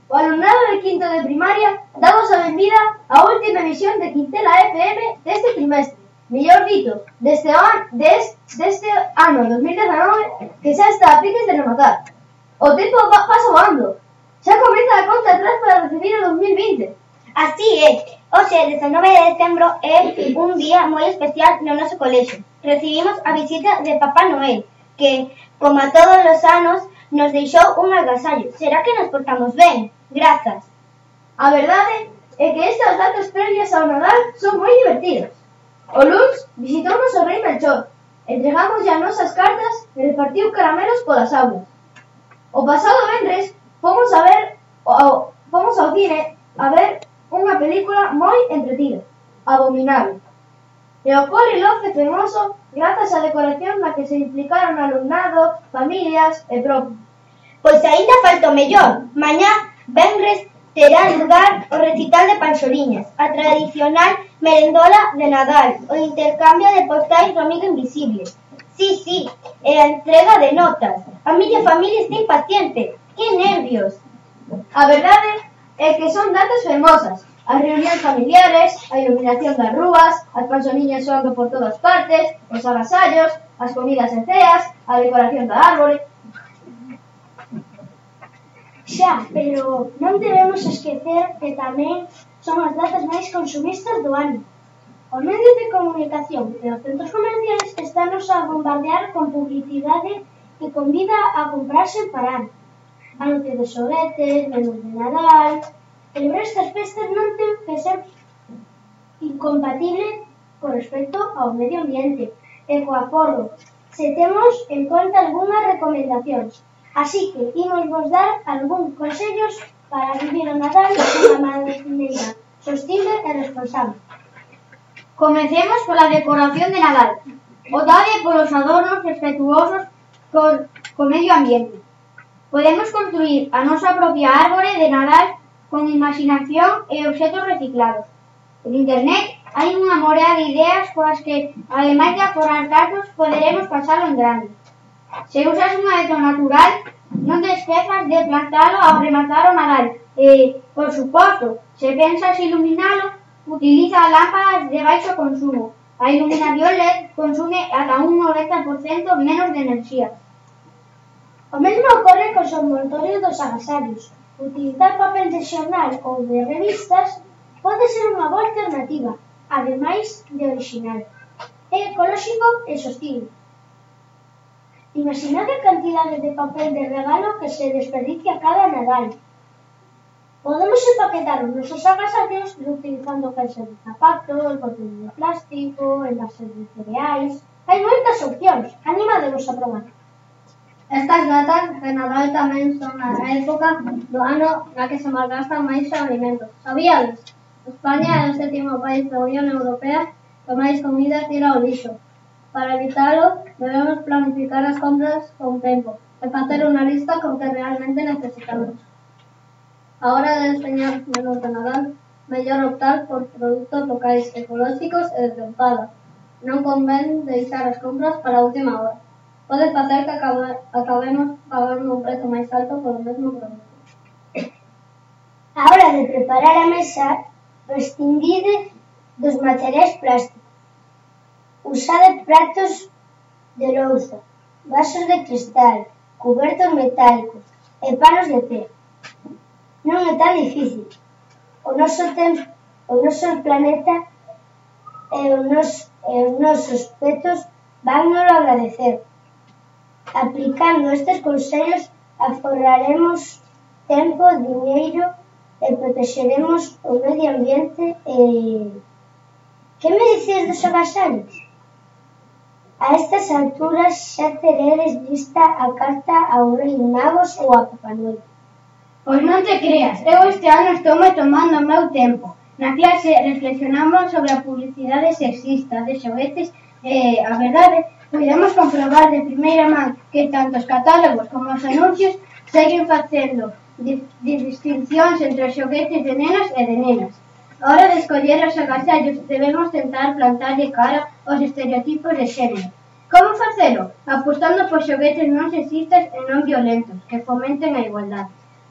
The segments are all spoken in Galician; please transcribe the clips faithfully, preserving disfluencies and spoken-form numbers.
O alumnado de quinto de primaria damos a benvida á última emisión de Quintela F M deste trimestre. Mellor dito, deste, an, des, deste ano dos mil dezanove que xa está a piques de rematar. O tempo pasa voando. Xa comeza a conta atrás para recibir o dos mil vinte. Así é, hoxe, dezanove de decembro, é un día moi especial no noso colexio. Recibimos a visita de Papá Noel, que, como a todos os anos, nos deixou un agasallo. Será que nos portamos ben? Grazas. A verdade é que estas datas previas ao Nadal son moi divertidas. O luns visitounos o Rei Melchor, entregamos as nosas cartas e repartiu caramelos polas aulas. O pasado venres fomos a ver o, fomos ao cine a ver unha película moi entretida, Abominable. E o Poli Loce fermoso grazas á decoración na que se implicaron alumnado, familias e propios. Pois aínda falta o mellor. Mañá, venres, terá lugar o recital de Panxoliñas, a tradicional merendola de Nadal, o intercambio de postais do amigo invisible. Sí, sí, e a entrega de notas. A miña familia está impaciente. Que nervios! A verdade é que son datas fermosas. As reunións familiares, a iluminación das rúas, as panxoliñas soando por todas partes, os agasallos, as comidas e ceas, a decoración da árbore. Xa, pero non debemos esquecer que tamén son as datas máis consumistas do ano. Os medios de comunicación e os centros comerciais estános a bombardear con publicidade que convida a comprar sen parar. Anuncios de xoguetes, menús de Nadal... Celebrar estas festas non ten que ser incompatible con respecto ao medio ambiente e co aforro, se temos en conta algunhas recomendacións. Así que imos vos dar algúns consellos para vivir o Nadal dunha maneira sostible e responsable. Comecemos pola decoración de Nadal. Votade polos adornos respetuosos con o medio ambiente. Podemos construir a nosa propia árbore de Nadal con imaginación e obxetos reciclados. En internet hai unha morea de ideas coas que, ademais de aforrar cartos, poderemos pasalo en grande. Se usas un adeto natural, non te esquezas de plantalo ao rematar o Nadal. E, por suposto, se pensas iluminalo, utiliza lámparas de baixo consumo. A iluminación L E D consume ata un noventa por cento menos de enerxía. O mesmo ocorre cos envoltorios dos agasallos. Utilizar papel de xornal ou de revistas pode ser unha boa alternativa, ademais de original. É ecolóxico e sostible. Imaginade a cantidade de papel de regalo que se desperdicia cada Nadal. Podemos empaquetar os nosos agasallos utilizando caixas de zapatos, botellas de plástico, envases de cereais... Hai moitas opcións, animadevos a probar. Estas datas de Nadal tamén son a época do ano na que se malgastan máis alimentos. Sabíades? España é o sétimo país da Unión Europea que máis comida tira ao lixo. Para evitalo, debemos planificar as compras con tempo e facer unha lista con que realmente necesitamos. A hora de deseñar menús de Nadal, mellor optar por produtos locais, ecolóxicos e de tempada. Non convén deixar as compras para a última hora. Pode facer que acabe, acabemos pagando un prezo máis alto polo mesmo produto. A hora de preparar a mesa, prescindide dos materiais plásticos. Usade pratos de louza, vasos de cristal, cubertos metálicos e panos de té. Non é tan difícil. O noso tempo, o noso planeta e os nos, os nosos petos van nos agradecer. Aplicando estes consellos aforraremos tempo, diñeiro e protexeremos o medio ambiente e... Que me dices dos agasallos? A estas alturas xa teredes lista a carta ao Rei Magos ou a Papá Noel. Pois non te creas, eu este ano estoume tomando o meu tempo. Na clase reflexionamos sobre a publicidade sexista de xoguetes e, a verdade, podemos comprobar de primeira man que tanto os catálogos como os anuncios seguen facendo distincións entre os xoguetes de nenas e de nenas. A hora de escoller os agasallos debemos tentar plantarlle cara aos estereotipos de xénero. Como facelo? Apostando por xoguetes non sexistas e non violentos, que fomenten a igualdade.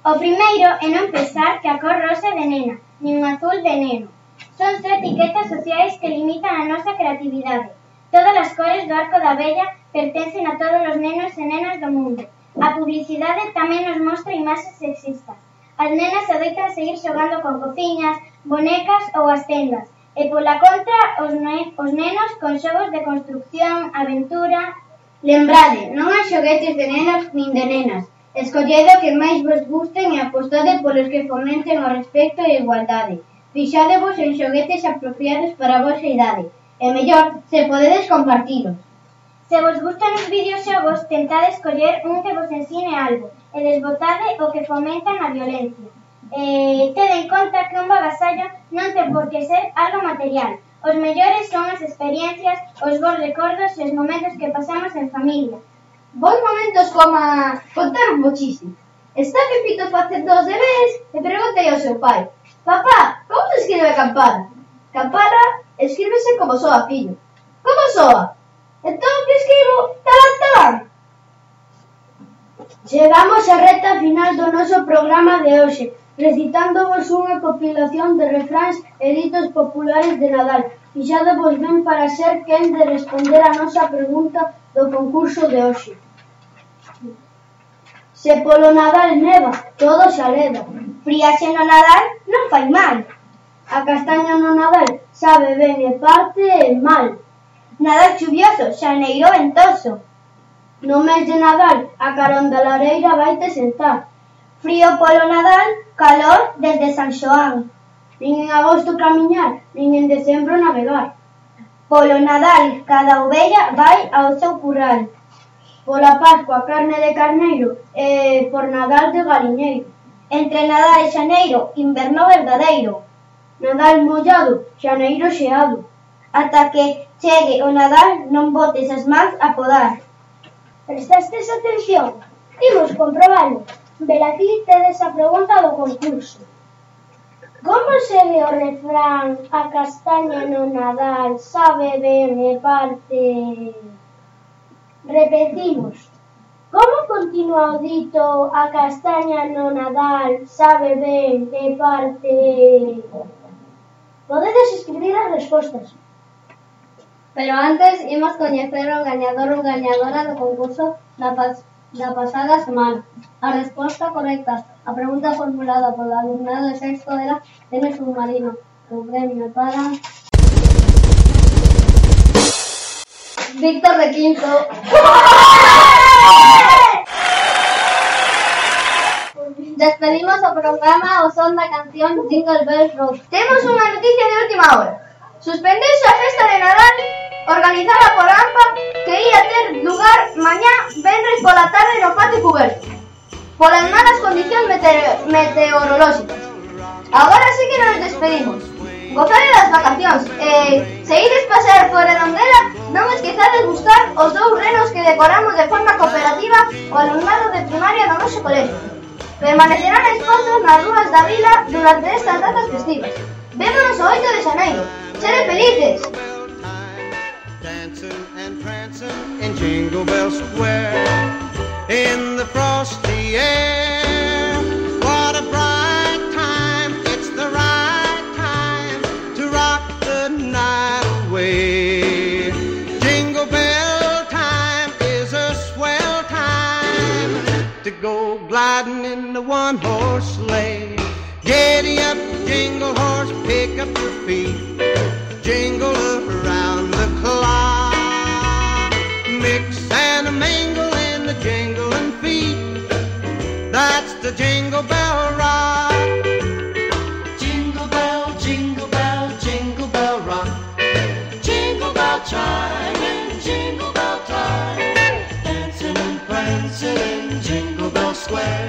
O primeiro é non pensar que a cor rosa é venena, nin o azul veneno. Son só etiquetas sociais que limitan a nosa creatividade. Todas as cores do arco da vella pertencen a todos os nenos e nenas do mundo. A publicidade tamén nos mostra imaxes sexistas. As nenas adoitan seguir xogando con cociñas, bonecas ou as tendas. E pola contra, os, ne os nenos con xogos de construcción, aventura... Lembrade, non hai xoguetes de nenos nin de nenas. Escolledo que máis vos gusten e apostade polos que fomenten o respecto e a igualdade. Fixadevos en xoguetes apropiados para a vosa idade. E mellor, se podedes compartilos. Se vos gustan os videoxogos, tentade escoller un que vos ensine algo e desbotade o que fomentan a violencia. E tede en conta que un bagasallo non ten por que ser algo material. Os mellores son as experiencias, os bons recordos e os momentos que pasamos en familia. Bons momentos como a contar un bo chiste. Está Pepito facendo os deberes e preguntei ao seu pai: Papá, como se escribe campana? Campana escríbese como soa, fillo. Como soa? Entón que escribo talán talán. Chegamos á recta final do noso programa de hoxe, recitándovos unha compilación de refráns e ditos populares de Nadal. Fixádevos ben para ser quen de responder a nosa pregunta do concurso de hoxe. Se polo Nadal neva, todo se aleva. Friaxe no Nadal non fai mal. A castaña no Nadal sabe ben e parte e mal. Nadal chuvioso, xaneiro ventoso. No mes de Nadal, a carón da lareira vaite sentar. Frío polo Nadal, calor desde San Xoán. Nin en agosto camiñar, nin en decembro navegar. Polo Nadal, cada ovella vai ao seu curral. Pola Pascua, carne de carneiro e por Nadal de galiñeiro. Entre Nadal e xaneiro, inverno verdadeiro. Nadal mollado, xaneiro xeado. Ata que chegue o Nadal non botes as mans a podar. Prestastes atención? Imos comprobalo. Velaquí tedes a pregunta do concurso. Como segue o refrán a castaña no Nadal sabe ben e parte... Repetimos. Como continua o dito a castaña no Nadal sabe ben e parte... Podedes escribir as respostas. Pero antes, imos coñecer o gañador ou gañadora do concurso da, pas da pasada semana. A resposta correcta a pregunta formulada polo alumnado de sexto era N submarino. O premio para... Víctor de quinto. Despedimos o programa ao son da canción Jingle Bells Rock. Temos unha noticia de última hora. Suspendeuse a festa de Nadal organizada por AMPA que ia ter lugar mañá venres pola tarde no patio cuberto polas malas condicións meteor meteorolóxicas. Agora sí que nos despedimos. Gozade das vacacións e se ides pasear por Redondela non esquezades buscar os dous renos que decoramos de forma cooperativa o alumnado de primaria do noso colexio. Permanecerán expostos nas rúas da vila durante estas datas festivas. Vémonos o oito de xaneiro. Sede felices! Dancing and prancing in Jingle Bell Square, in the frosty air. What a bright time, it's the right time to rock the night away. Jingle Bell time is a swell time to go gliding in the one-horse sleigh. Giddy up, jingle horse, pick up your feet, jingle around the clock. Mix and a mingle in the jingling feet, that's the Jingle Bell Rock. Jingle bell, jingle bell, jingle bell rock. Jingle bell chime in Jingle Bell time, dancing and prancing in Jingle Bell Square.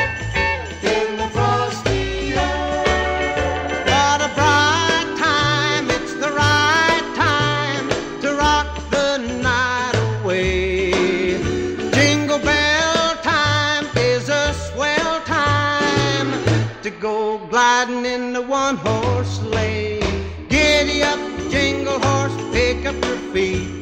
Gliding in the one-horse sleigh. Giddy up, jingle horse, pick up your feet,